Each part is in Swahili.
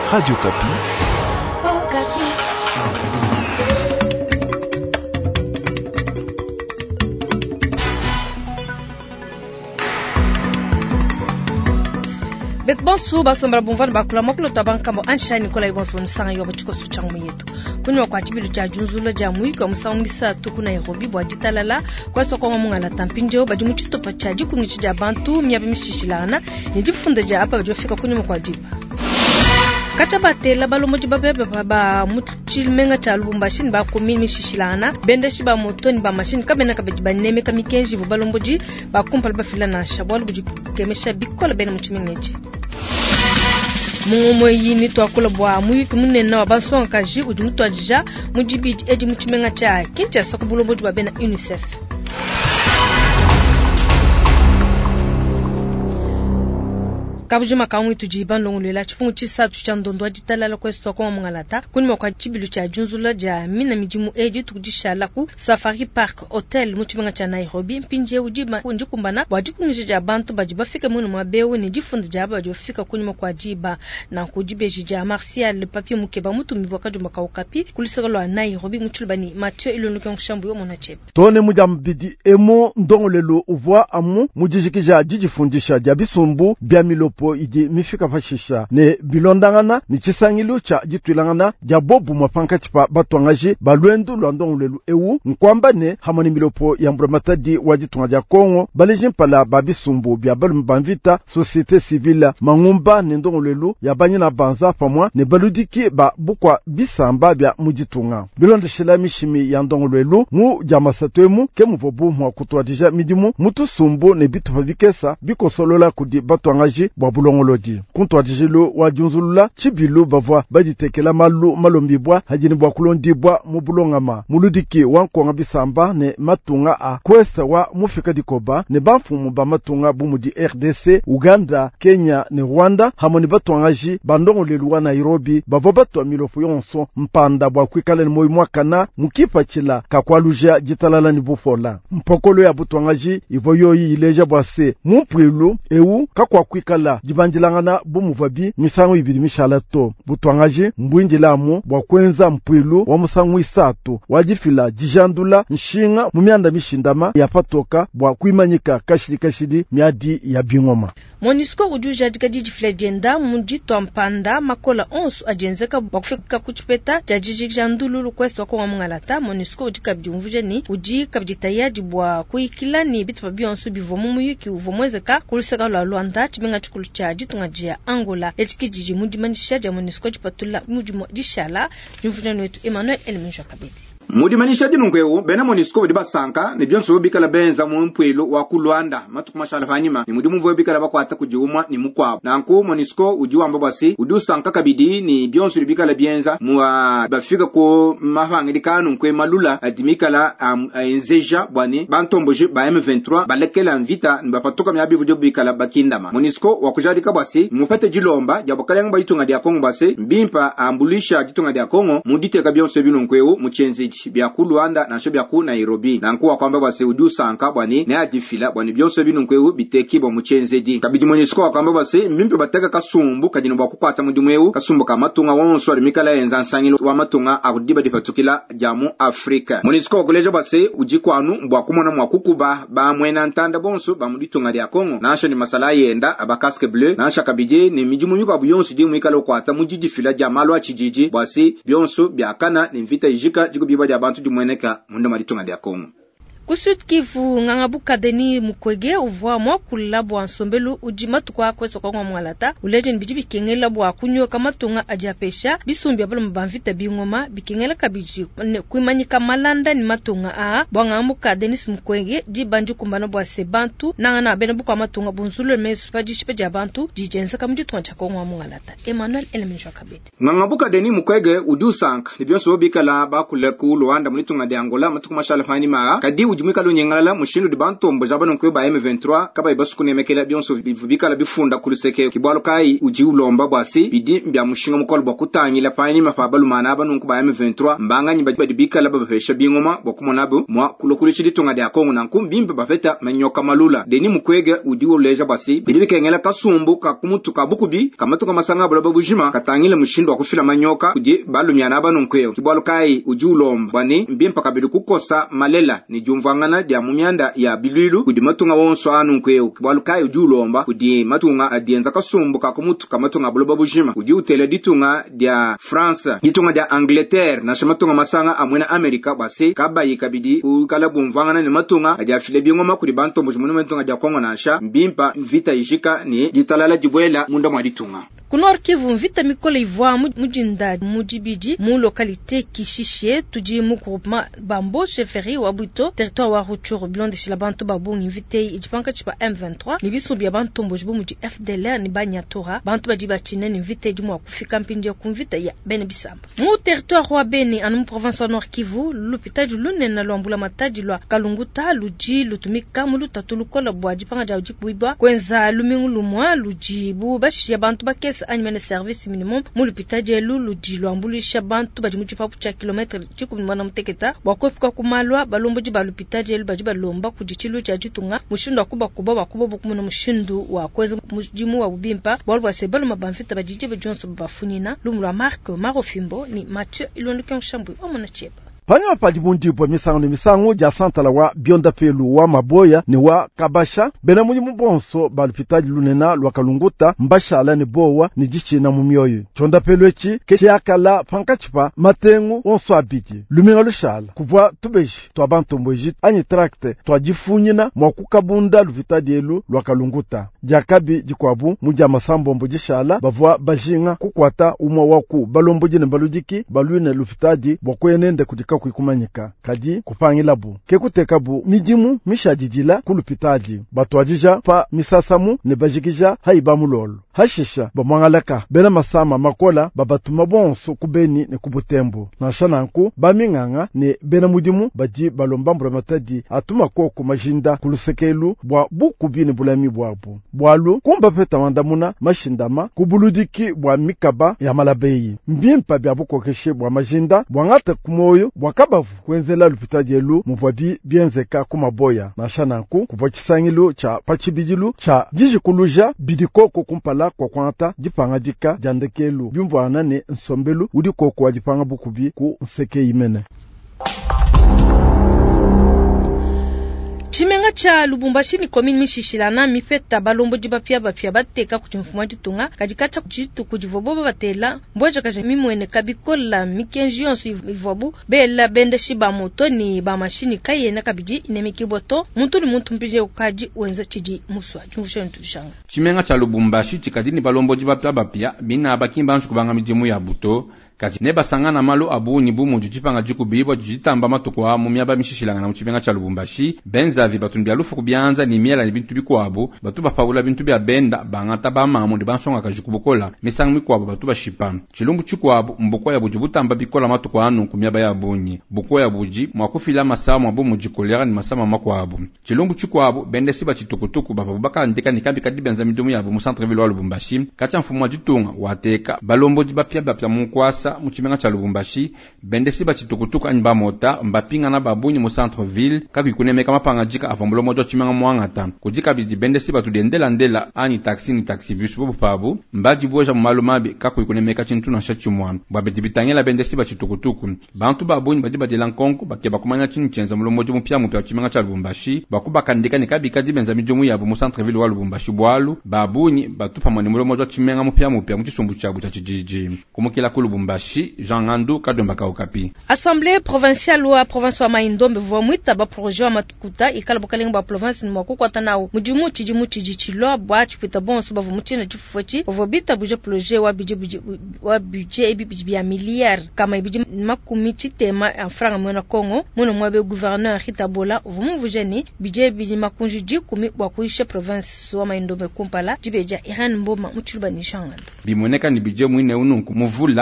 Radio Kapi. Oh, Kapi. Bet bonsu basambara bumvan bakula makula tabankambo ansha Nicola Ivonso nusanga yoba chiko suchangu yetu kunywa kwa chibilu cha junzula ja muika musangisa tukuna Nairobi bwa jitalala kwa soko ngomungala tampinjo baji muchito pachaji kungichi ja bantu miyabe mishishilana nijifunda ja hapa bajofika kunywa kwa jiba kachabate la balo moji babebe ba muchilmenga cha Lubumbashi ba komini mishishilana bende shiba motoni ba machine kabena kabejiba neme kamikenji balo moji ba kumpal ba filana shabwal buji kemesha bikola bena muchimengeji Mungomo yini to akula bwa muyiki munena wa bansonga kaji ujimutu ajija mujibiji eji muchimenga cha kincha sakubulo moji babena UNICEF Kabujuma kaungi tujiban longulela chifungu chisa tuchandondwa jitalala kwa esto kwa mwangalata kunima kwa chibilu cha junzula ja mina mijimu eji tukujisha laku Safari Park Hotel muchimenga cha Nairobi mpinje ujiba unjikumbana wajikungisha ja bantu bajiba fika munu mwabewe ni jifundi jaba wajifika kunima kwa jiba na kujibeji ja Martial papier mukeba mutu mivoka jumba kaukapi kulisagalo Nairobi muchulbani Mathieu ilonuke mshambu yo monachebe tone mujambidi emo ndongolelo uvwa amu mujishikija jijifundisha jabisumbu biamilo po idi mifika fashisha ne bilondangana ni chisangilu cha jitwilangana jabobu mwapanka chipa batwangaji balwendu lwandongolelu ewu nkwamba ne hamani milopo ya mburamatadi wajitunga ja Kongo balejimpala babisumbu bia balu mbamvita societe civile mangumba ne ndongolelu ya banyina banza pamwa ne baludiki ba bukwa bisamba bia mujitunga bilonde shela mishimi ya ndongolelu mu jamasatwemu ke muvobu mwa kutwa dija midimu mutu sumbu ne bitu babikesa bikosolola kudi batwangaji bulongolodi kuntwa dijilo wajunzulula chibilu bavwa bajitekela malombibwa hajini bwa kulondibwa mubulongama muludiki wankonga bisamba ne matunga a kwesa wa mufika dikoba ne banfumu ba matunga bumudi RDC Uganda Kenya ne Rwanda hamoni batwangaji bandongolelu wa Nairobi bavwa batwa milofu yonso mpanda bwa kwikala ni moyi mwakana mukipa chila kakwaluja jitalala ni bufola mpokolo ya butwangaji ivoyoyi ileja bwase mupwilu ewu kakwa kwikala jibanjilangana bumuvabi misango ibiri mishalato butwangaji mbwinjilamu bwakwenza mpwilu wa musango isatu wajifila jijandula nshinga mumianda mishindama yapatoka bwa kuimanyika kashiri miadi ya bingoma Monisco ujuja dikadiji flejenda mujito mpanda makola onsu ajenzeka bakufika kuchipeta jajiji jandululu kwesto kwa mngalata Monisco udikabdi mvujeni udikabditayaji bwa kuikilani bitu babionsu bivomumu yuki uvomwezeka kulisaka la Luanda chimenga chukulu chaji tungajia Angola echikijiji mudimanisha ja Monisco jipatula mujimo dishala mvujeni wetu Emmanuel Elmenjo kabiti mudimanisha dinungweo bena Monisco bidibasanka ne byonso bikala benza mu mpwelo wa kulwanda matukumashala fanyima ni mudimu mvo bikala bakwata kujiumwa ni mukwabo nanko Monisco ujiwamba basi udusanka kabidi ni byonso bikala benza mu bafika ko mafangidikanu nkwe malula adimikala enzeja bwani bantomboje ba M23 balekela mvita mbafatoka myabivu jo bikala bakindama Monisco wakujadika basi mufate jilomba jabokala bayitunga dia Kongo basi mbimpa ambulisha jitunga dia Kongo muditeka byonso binunkweo muchenzi bya kulwanda na shobya ku Nairobi nankuwa kwamba base udusanka bwani ne ajifila bwani byonso binunkweu biteki bo muchenzedi kabidi Monisco kwamba base mbimpe bateka kasumbu kadino bwa kukwata mudimweu kasumbu ka matunga wonso ari mikala enza nsangilo wa matunga akudiba difatukila jamu Afrika Monisco kuleja base ujikwanu bwa kumona mwa kukuba ba mwena ntanda bonso ba muditunga dia Kongo nasho ni masala yenda abakaske bleu nasha kabije ni mijimu yuko abuyonso di mikala kwata mujidi fila jamalo achijiji base byonso byakana ni mvita ijika jigo biba dia bantu di mweneka munda maritunga dia Kongo Kusud Kivu ngangabuka deni mukwege uvwa mwa kulabwa nsombelu ujimatu kwa kweso kwa mwangalata ulejen bijibi kengela bwa kunyo kama tunga ajapesha bisumbi abalo mbamvita bingoma bikengela kabiji kuimanyika malanda ni matunga a bwa ngangabuka denis mukwege jibanju kumbana bwa sebantu nangana bena buka matunga bunzulu mesu pajishi peja bantu jijensa kamji tunga chako mwangalata Emmanuel Elmenjo kabete ngangabuka deni mukwege udusank libionso bikala bakule ku Luanda munitunga de Angola matukumashala fani mara kadi ujimwikala unyengala mushindu di bantombo jaba nonkwe ba M23 kaba ibasukune mekela byonso bikala bifunda kuluseke kibwalo kai uji ulomba bwasi bidi mbya mushinga mukolo bwakutanyila pani mafabalumana aba nonku ba M23 mbanga nyiba bikala babesha bingoma bokumonabo mwa kulokulichidi tunga de akongo nanku mbimba bafeta manyoka malula deni mukwege udi uleja bwasi bidi bikengela kasumbu kakumutu kabukubi kamatu kamasanga bala babujima katangile mushindu wakufila manyoka kudi balumyana aba nonkwe kibwalo kai uji ulomba bwani mbimpa kabidi kukosa malela ni jumvangana dia mumyanda ya bilwilu kudi matunga wonso anu kweo kibwalu kai ujulomba kudi matunga adienza kasumbu kakumutu kamatunga buloba bujima kudi utele ditunga dia France ditunga dia Angleterre na shamatunga masanga amwena Amerika basi kabayi kabidi ukala bumvangana ni matunga adia file bingoma kudi bantombo jumuno matunga dia Kongo na asha mbimpa vita ishika ni ditalala jibwela munda mwa ditunga Kunor Kivu mvita mikole ivoa mujinda mujibiji mu localité Kishishe tuji mu groupement Bambo chefferie wa Buto territoire wa Ruchuru blonde chez la bantu babu invité ijipanka chipa M23 ni biso bya bantu mbojibu muji FDLR ni banyatora bantu bajiba chine ni invité jimu wa kufika mpinje kumvita ya Bene Bisamba mu territoire wa Beni anu province wa Nord Kivu l'hôpital du Lune na lwambula mataji lwa Kalunguta luji lutumika mulu tatulukola bwaji panga ja ujibuibwa kwenza lumingu lumwa luji bu bashi ya bantu bakesa animene service minimum mu l'hôpital de luji lwambulisha bantu bajimuji papu cha kilometre chiku mwana mteketa wakofika kumalwa balomboji ba l'hôpital de baji balomba kujichilu cha jitunga mushindu akuba bakubo bukumuna mushindu wa kweza mujimu wa ubimpa balwa sebalo mabamfita bajije bajonso bafunina lumulwa Mark Marofimbo ni Mathieu Ilondukan Shambu omona cheba Panya pajibundi bwa misango ja santala wa bionda pelu wa maboya ni wa kabasha bena munyi mbonso balupitaji lunena lwa Kalunguta mbashala ni bowa ni jichi na mumyoyo chonda pelu echi kechi akala pankachipa matengu onso abiti luminga lushala kuvwa tubeshi twa bantombo ejit anyi trakte twa jifunyina mwa kukabunda lupitaji elu lwa Kalunguta jakabi jikwabu muja masambombo jishala bavwa bajinga kukwata umwa waku balombo jine balujiki balwine lupitaji bwakwenende kudika kuikumanyika kaji kupangilabu kekutekabu mijimu mishajijila kulupitaji batwajija pa misasamu ne bajikija haiba mulolo hashisha bamwangalaka bena masama makola babatuma bonso kubeni ne kubutembo na shananku baminganga ne bena mujimu baji balombambura mataji atuma koko majinda kulusekelu bwa bukubi ne bulami bwabu bwalu kumba peta mandamuna mashindama kubuludiki bwa mikaba ya malabeyi mbimpa bya bukokeshe bwa majinda bwangata kumoyo bwakabavu kwenzela lupitaji elu muvwabi bienzeka kumaboya na shananku kuvwa chisangilo cha pachibijilu cha jijikuluja bidikoko kumpala kwa kwanta jipanga jika jandekelu bimvwana ne nsombelu udikoko wa jipanga bukubi ku nseke imene Chimenga cha Lubumbashi ni komini mishishilana mifeta balombo jiba pia bateka kuchimfuma jitunga kajikacha kujitu kujivoboba batela mboja kaje mimwene kabikola mikenji yonsu ivobu bela bende shiba moto ni ba mashini kayena kabiji inemikiboto muntu ni muntu mpije ukaji wenza chiji muswa chumfusha ntushanga Chimenga cha Lubumbashi chikadini balombo jiba pia bina abakimba nshu kubanga mijimu ya buto kati neba sangana malo abu ni bumu jujipanga jukubibwa jujitamba matukwa mu myaba mishishilanga na muchibenga cha Lubumbashi benzavi batumbya lufu kubyanza ni miela ni bintu bikwabo batu bafawula bintu bya benda bangata ba mamu ndi bansonga kajukubukola misangu mikwabo batu bashipa chilumbu chikwabo mboko ya bujibutamba bikola matukwa anu ku myaba ya bunyi buko ya buji mwakufila masamu abu mujikolera ni masama makwabo chilumbu chikwabo bende siba chitukutuku babaka ndika nikambi kadibenza midomu yabo mu centre ville wa Lubumbashi kacha mfumo jitunga wateka balombo jibapya bapya munkwasa muchimenga cha Lubumbashi bende siba chitukutuku anyba mota mbapinga na babunyi mu centre ville kakikunemeka mapanga jika avombulo mojo chimenga mwangata kujika biji bende siba tudendela ndela ani taxi ni taxi bus bobu fabu mbaji boja mu malumabi kakikunemeka chintu na shachumwa babedi bitangela bende siba chitukutuku bantu babunyi bajiba de lankonko bakeba kumanya chinu chenza mulo mojo mupya mupya chimenga cha Lubumbashi bakuba kandika ni kabika dibenza mijomu yabo mu centre ville wa Lubumbashi bwalu babunyi batupa mani mulo mojo chimenga mupya mupya muchisumbu chabu cha chijiji kumukila ku Lubumbashi Jean Ngandou Kadombaka Okapi. Assemblée provinciale wa province wa Maindombe vwa mwita ba projet wa matukuta ikala bokalenga ba province ni mwako tanao mujimu chijichilo bwa chipita bonso ba vumuchina chifufuchi vobita buje projet wa budget ebi ya milliard kama ibiji makumi chitema afranga mwana Kongo mwana mwabe gouverneur Hitabola vumuvujeni budget biji makunji jikumi bwa kuisha province wa Maindombe kumpala jibeja Iran mboma muchuluba ni Jean Ngandou. Bimoneka ni budget mwine ununku muvula ni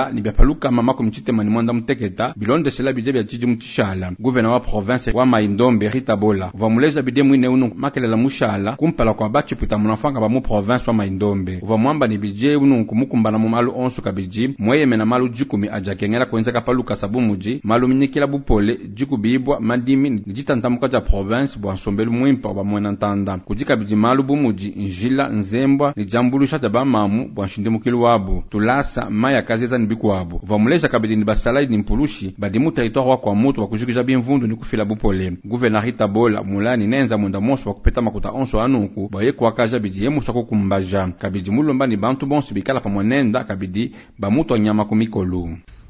paluka mama kumchite mani mwanda mteketa bilonde sela bije bya chiji mtishala gouverneur wa province wa Maindombe Rita Bola vamuleza bide mwine uno makelela mushala kumpala kwa bachi puta munafanga ba mu province wa Maindombe vamwamba ni bije uno kumukumbana mu malu onso kabiji mweye mena malu jukumi ajakengela kwenza kapaluka sabumuji malu minikila bupole jukubibwa madimi nijitantamuka ja province bwa sombelu mwimpa ba mwena ntanda kujika biji malu bumuji njila nzembwa ni jambulusha taba mamu bwa shindimukili wabu tulasa maya kazeza nibiku wabu vamuleza kabidi ni basalai ni mpulushi badimu territoire wa kwa mutu wa kujikija bimvundu ni kufila bupole gouverneur Rita Bola mulani nenza munda monso wa kupeta makuta onso anuku baye kwa kaja bidi yemu sako kumbaja kabidi mulomba ni bantu bonso bikala pa mwanenda kabidi ba mutu nyama kumikolu.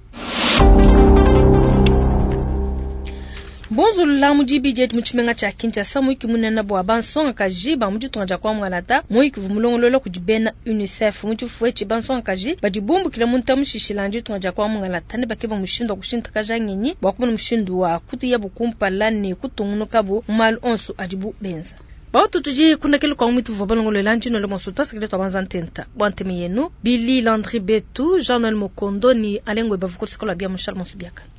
Bonzo la mujibi jet muchimenga cha Kinshasa mwiki munena bwa bansonga kaji ba muji tonja kwa mwanata mwiki vumulongolo kujibena UNICEF muji fuechi bansonga kaji badibumbu kila munta mushishilanje tonja kwa mwanata ne bakiba mushindo kushinta kaja nyenyi bakubona mushindo wa kuti ya bukumpa lani kutunguno kabo mal onsu adibu benza Bautu tuji kuna kelu kwa umitu vobalongolo lanji no le monsuta sekile to banzantenta bwante miyenu Billy Landry Betu Jean-Noël Mokondo ni alengwe bavuko sikola bia mushal monsubiaka